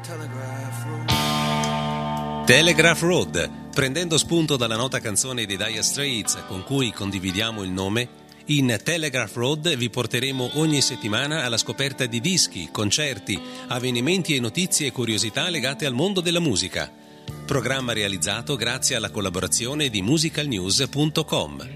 Telegraph Road, prendendo spunto dalla nota canzone dei Dire Straits con cui condividiamo il nome, in Telegraph Road vi porteremo ogni settimana alla scoperta di dischi, concerti, avvenimenti e notizie e curiosità legate al mondo della musica. Programma realizzato grazie alla collaborazione di musicalnews.com.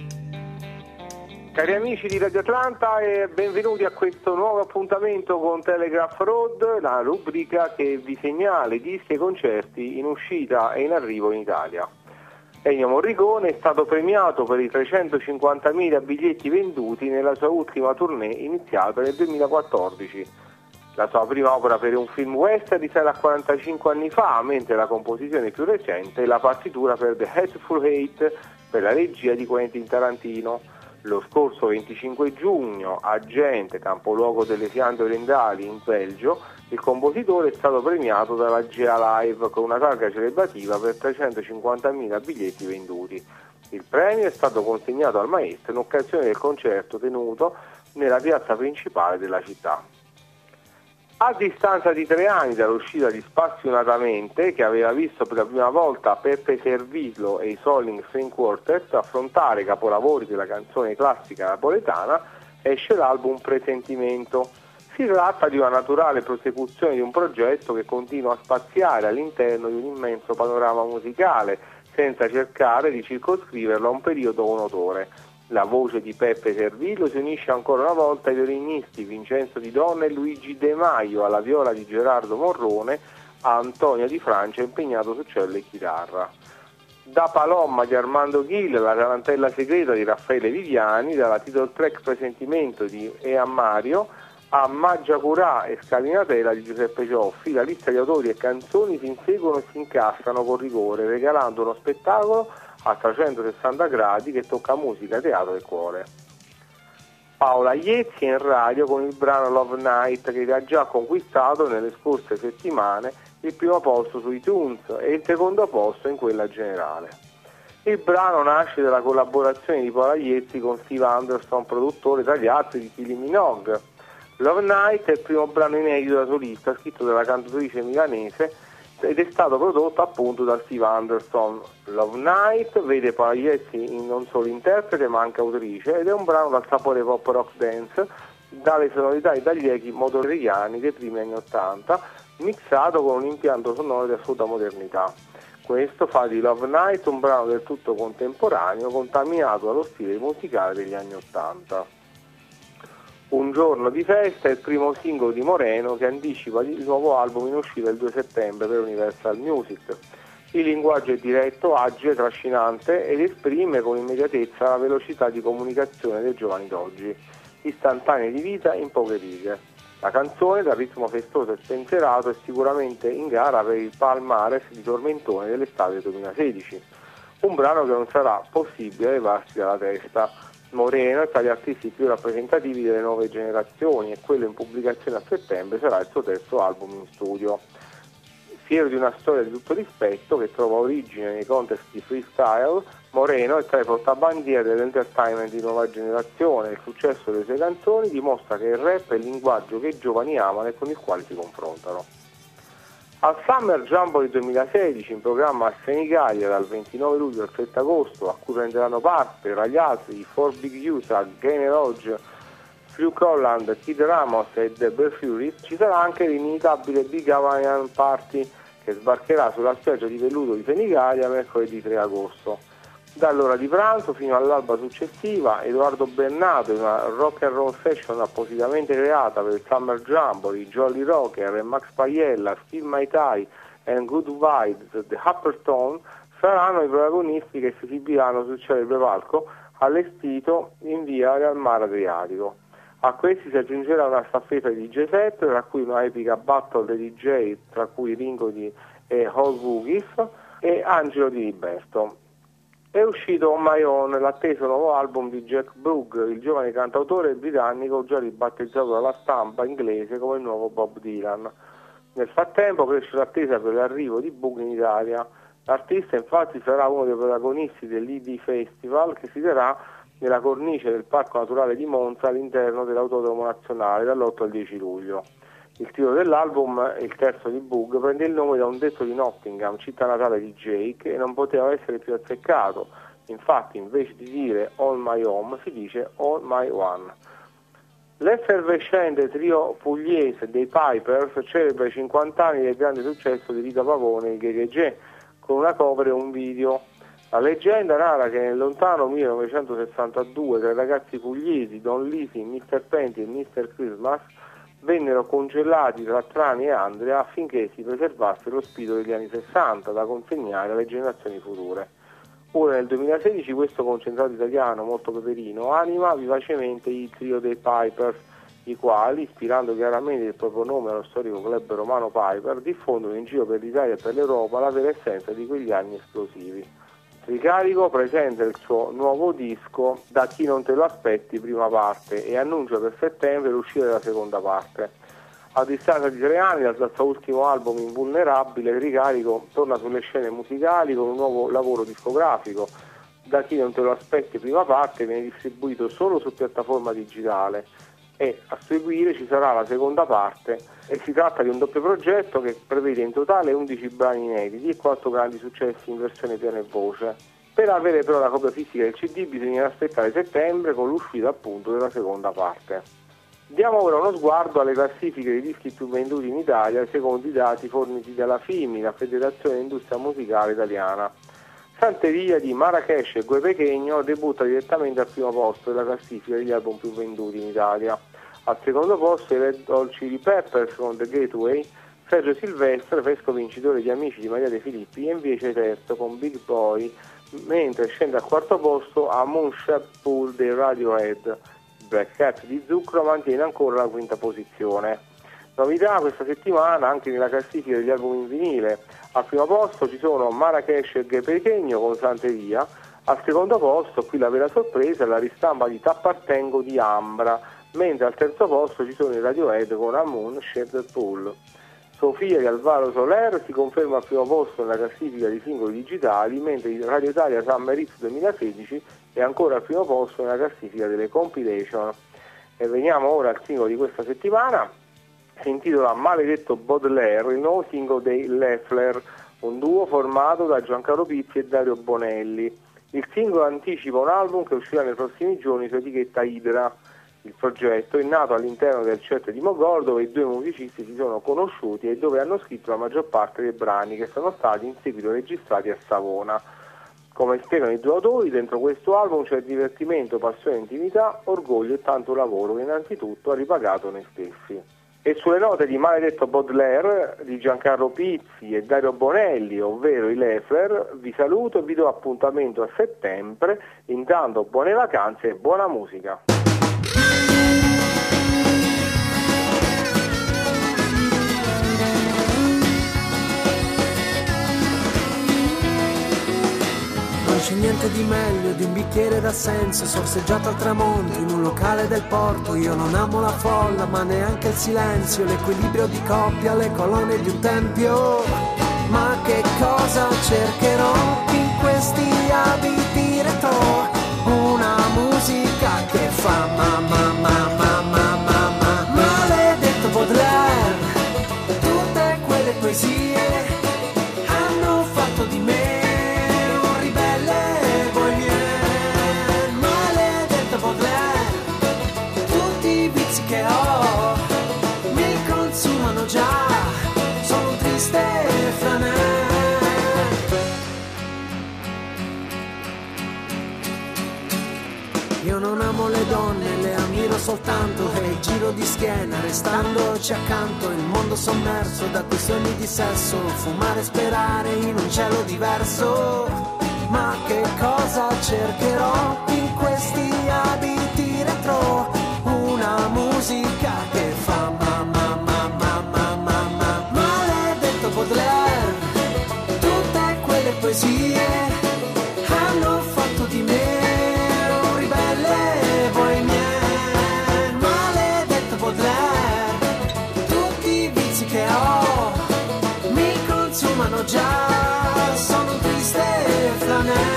Cari amici di Radio Atlanta e benvenuti a questo nuovo appuntamento con Telegraph Road, la rubrica che vi segnala i dischi e concerti in uscita e in arrivo in Italia. Ennio Morricone è stato premiato per i 350.000 biglietti venduti nella sua ultima tournée iniziata nel 2014. La sua prima opera per un film western risale a 45 anni fa, mentre la composizione più recente è la partitura per The Hateful Eight per la regia di Quentin Tarantino. Lo scorso 25 giugno a Gent, capoluogo delle Fiandre Orientali in Belgio, il compositore è stato premiato dalla GEA Live con una targa celebrativa per 350.000 biglietti venduti. Il premio è stato consegnato al maestro in occasione del concerto tenuto nella piazza principale della città. A distanza di 3 anni dall'uscita di Spassionatamente, che aveva visto per la prima volta Peppe Servillo e i Solling String Quartet affrontare capolavori della canzone classica napoletana, esce l'album Presentimento. Si tratta di una naturale prosecuzione di un progetto che continua a spaziare all'interno di un immenso panorama musicale, senza cercare di circoscriverlo a un periodo o un autore. La voce di Peppe Servillo si unisce ancora una volta ai violinisti Vincenzo Di Donna e Luigi De Maio, alla viola di Gerardo Morrone, a Antonio Di Francia impegnato su cello e chitarra. Da Palomma di Armando Gil, la tarantella segreta di Raffaele Viviani, dalla title track Presentimento di Ea Mario, a Maggia Curà e Scalinatela di Giuseppe Cioffi, la lista di autori e canzoni si inseguono e si incastrano con rigore, regalando uno spettacolo a 360 gradi che tocca musica, teatro e cuore. Paola Iezzi è in radio con il brano Love Night, che ha già conquistato nelle scorse settimane il primo posto su iTunes e il secondo posto in quella generale. Il brano nasce dalla collaborazione di Paola Iezzi con Steve Anderson, produttore tra gli altri di Kylie Minogue. Love Night è il primo brano inedito da solista scritto dalla cantautrice milanese ed è stato prodotto appunto da Steve Anderson. Love Night vede Paola Iezzi non solo interprete ma anche autrice ed è un brano dal sapore pop rock dance, dalle sonorità e dagli echi motoriani dei primi anni '80, mixato con un impianto sonoro di assoluta modernità. Questo fa di Love Night un brano del tutto contemporaneo, contaminato dallo stile musicale degli anni '80. Un giorno di festa è il primo singolo di Moreno che anticipa il nuovo album in uscita il 2 settembre per Universal Music. Il linguaggio è diretto, agile, trascinante ed esprime con immediatezza la velocità di comunicazione dei giovani d'oggi, istantanee di vita in poche righe. La canzone, dal ritmo festoso e spensierato, è sicuramente in gara per il palmares di tormentone dell'estate 2016, un brano che non sarà possibile levarsi dalla testa. Moreno è tra gli artisti più rappresentativi delle nuove generazioni e quello in pubblicazione a settembre sarà il suo terzo album in studio. Fiero di una storia di tutto rispetto che trova origine nei contest di freestyle, Moreno è tra i portabandiere dell'entertainment di nuova generazione e il successo delle sue canzoni dimostra che il rap è il linguaggio che i giovani amano e con il quale si confrontano. Al Summer Jamboree 2016, in programma a Senigallia dal 29 luglio al 7 agosto, a cui prenderanno parte tra gli altri i 4Big USA, Gainer Hodge, Phil Colland, Kid Ramos e The Furies, ci sarà anche l'inimitabile Big Hawaiian Party che sbarcherà sulla spiaggia di velluto di Senigallia mercoledì 3 agosto. Dall'ora di pranzo fino all'alba successiva, Edoardo Bennato, in una rock and roll session appositamente creata per il Summer Jamboree, Jolly Rocker e Max Paiella, Steve Maitai e Good Vibes, The Uppertone saranno i protagonisti che si esibiranno sul celebre palco allestito in via del Mare Adriatico. A questi si aggiungerà una staffetta di DJ set, tra cui una epica battle dei DJ, tra cui Ringo e Hall Woogies e Angelo Di Liberto. È uscito On My Own, l'atteso nuovo album di Jack Brugg, il giovane cantautore britannico già ribattezzato dalla stampa inglese come il nuovo Bob Dylan. Nel frattempo cresce l'attesa per l'arrivo di Brugg in Italia. L'artista infatti sarà uno dei protagonisti dell'ID Festival che si terrà nella cornice del Parco Naturale di Monza all'interno dell'Autodromo Nazionale dall'8 al 10 luglio. Il titolo dell'album, il terzo di Bug, prende il nome da un detto di Nottingham, città natale di Jake, e non poteva essere più azzeccato. Infatti, invece di dire All My Home, si dice All My One. L'effervescente trio pugliese dei Pipers celebra i 50 anni del grande successo di Rita Pavone e il Gegegè, con una cover e un video. La leggenda narra che nel lontano 1962 tra i ragazzi pugliesi Don Lisi, Mr. Penty e Mr. Christmas vennero congelati tra Trani e Andrea affinché si preservasse lo spirito degli anni 60 da consegnare alle generazioni future. Ora nel 2016 questo concentrato italiano molto peperino anima vivacemente il trio dei Pipers, i quali, ispirando chiaramente il proprio nome allo storico club romano Piper, diffondono in giro per l'Italia e per l'Europa la vera essenza di quegli anni esplosivi. Tricarico presenta il suo nuovo disco Da chi non te lo aspetti, prima parte, e annuncia per settembre l'uscita della seconda parte. A distanza di 3 anni dal suo ultimo album Invulnerabile, Tricarico torna sulle scene musicali con un nuovo lavoro discografico. Da chi non te lo aspetti, prima parte viene distribuito solo su piattaforma digitale e a seguire ci sarà la seconda parte, e si tratta di un doppio progetto che prevede in totale 11 brani inediti e 4 grandi successi in versione piano e voce. Per avere però la copia fisica del CD bisogna aspettare settembre con l'uscita appunto della seconda parte. Diamo ora uno sguardo alle classifiche dei dischi più venduti in Italia secondo i dati forniti dalla FIMI, la Federazione Industria Musicale Italiana. Santeria di Marrakesh e Gue Pequeno debutta direttamente al primo posto della classifica degli album più venduti in Italia. Al secondo posto i Red Hot Chili Peppers con The Gateway, Sergio Silvestre, fresco vincitore di Amici di Maria De Filippi, e invece terzo con Big Boy, mentre scende al quarto posto a Moonshot Pool dei Radiohead. Black Cat di Zucchero mantiene ancora la quinta posizione. Novità questa settimana anche nella classifica degli album in vinile. Al primo posto ci sono Marrakesh e Gue Pequeno con Santeria, al secondo posto, qui la vera sorpresa, è la ristampa di T'appartengo di Ambra, mentre al terzo posto ci sono i Radiohead con Amun Shared Pool. Sofia di Alvaro Soler si conferma al primo posto nella classifica di singoli digitali, mentre il Radio Italia Summer Hits 2016 è ancora al primo posto nella classifica delle compilation. E veniamo ora al singolo di questa settimana. Si intitola Maledetto Baudelaire, il nuovo singolo dei Leffler, un duo formato da Giancarlo Pizzi e Dario Bonelli. Il singolo anticipa un album che uscirà nei prossimi giorni su etichetta Hydra. Il progetto è nato all'interno del CERT di Mogol, dove i due musicisti si sono conosciuti e dove hanno scritto la maggior parte dei brani che sono stati in seguito registrati a Savona. Come spiegano i due autori, dentro questo album c'è divertimento, passione, intimità, orgoglio e tanto lavoro che innanzitutto ha ripagato noi stessi. E sulle note di Maledetto Baudelaire di Giancarlo Pizzi e Dario Bonelli, ovvero i Leffler, vi saluto e vi do appuntamento a settembre. Intanto buone vacanze e buona musica. C'è niente di meglio di un bicchiere d'assenso sorseggiato al tramonto in un locale del porto. Io non amo la folla ma neanche il silenzio, l'equilibrio di coppia, le colonne di un tempio. Ma che cosa cercherò in questi abiti retro? Una musica che fa mamma mamma mamma mamma. Maledetto Baudelaire, tutte quelle poesie hanno fatto di me che ho, mi consumano già, sono un triste franè. Io non amo le donne, le ammiro soltanto e il giro di schiena, restandoci accanto, il mondo sommerso da questioni di sesso, fumare e sperare in un cielo diverso. Ma che cosa cercherò in questi abiti retro? Una musica che fa mamma mamma mamma mamma. Maledetto Baudelaire, tutte quelle poesie hanno fatto di me un ribelle bohemien. Maledetto Baudelaire, tutti i vizi che ho mi consumano già, sono un triste flaneur.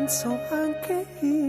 penso anche io.